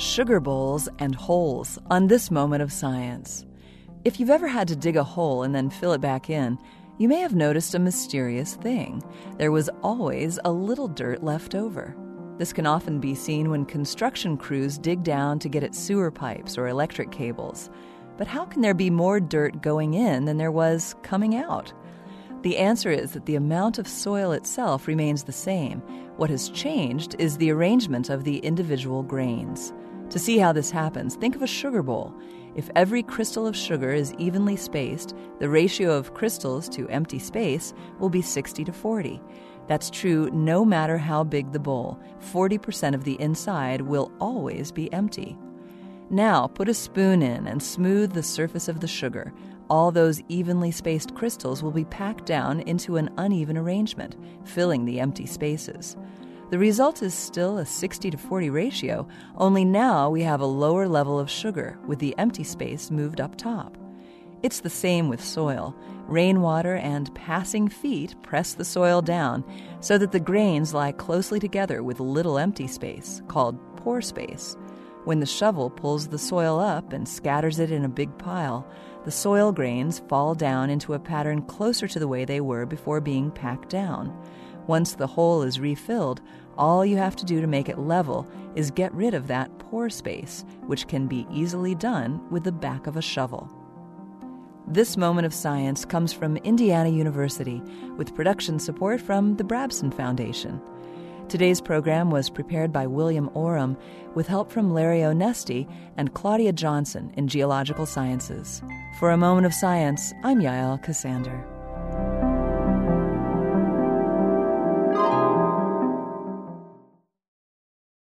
sugar bowls and holes on this moment of science. If you've ever had to dig a hole and then fill it back in, you may have noticed a mysterious thing. There was always a little dirt left over. This can often be seen when construction crews dig down to get at sewer pipes or electric cables. But how can there be more dirt going in than there was coming out? The answer is that the amount of soil itself remains the same. What has changed is the arrangement of the individual grains. To see how this happens, think of a sugar bowl. If every crystal of sugar is evenly spaced, the ratio of crystals to empty space will be 60-40. That's true no matter how big the bowl. 40% of the inside will always be empty. Now put a spoon in and smooth the surface of the sugar. All those evenly spaced crystals will be packed down into an uneven arrangement, filling the empty spaces. The result is still a 60-40 ratio, only now we have a lower level of sugar with the empty space moved up top. It's the same with soil. Rainwater and passing feet press the soil down so that the grains lie closely together with little empty space, called pore space. When the shovel pulls the soil up and scatters it in a big pile, the soil grains fall down into a pattern closer to the way they were before being packed down. Once the hole is refilled, all you have to do to make it level is get rid of that pore space, which can be easily done with the back of a shovel. This moment of science comes from Indiana University, with production support from the Brabson Foundation. Today's program was prepared by William Oram, with help from Larry Onesti and Claudia Johnson in Geological Sciences. For A Moment of Science, I'm Yael Ksander.